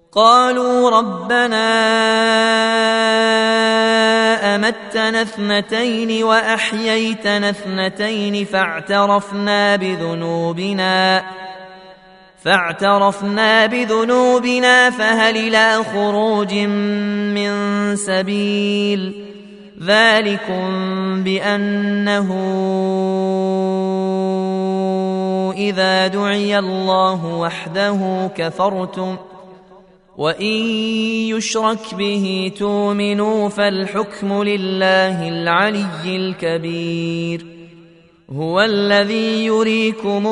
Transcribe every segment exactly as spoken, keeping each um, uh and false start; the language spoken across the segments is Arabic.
قالوا ربنا أمتنا اثنتين وأحييتنا اثنتين فاعترفنا بذنوبنا فاعترفنا بذنوبنا فهل إلى خروج من سبيل ذلكم بأنه إذا دعي الله وحده كفرتم وإن يشرك به تؤمنوا فالحكم لله العلي الكبير هو الذي يريكم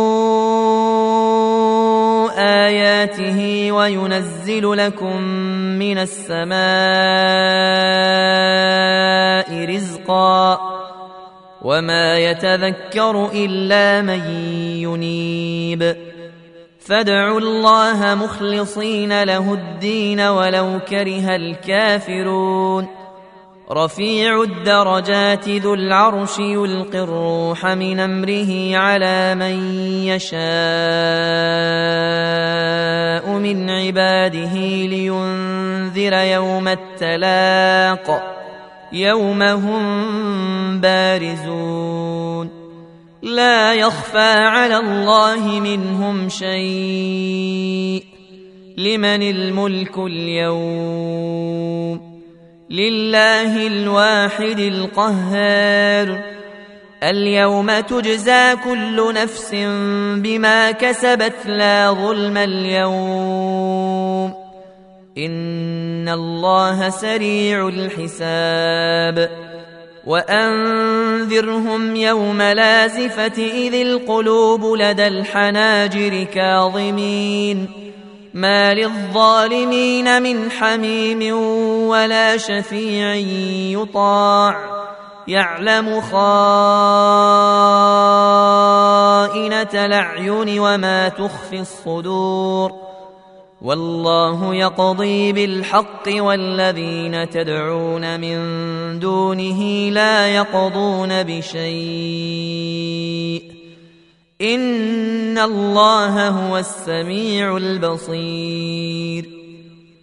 آياته وينزل لكم من السماء رزقا وما يتذكر إلا من ينيب فادعوا الله مخلصين له الدين ولو كره الكافرون رفيع الدرجات ذو العرش يلقي الروح من أمره على من يشاء من عباده لينذر يوم التلاق يوم هم بارزون لا يخفى على الله منهم شيء لمن الملك اليوم لله الواحد القهار اليوم تجزى كل نفس بما كسبت لا ظلم اليوم إن الله سريع الحساب وأنذرهم يوم لازفة إذ القلوب لدى الحناجر كاظمين ما للظالمين من حميم ولا شفيع يطاع يعلم خائنة الأعين وما تخفي الصدور والله يقضي بالحق والذين تدعون من دونه لا يقضون بشيء إن الله هو السميع البصير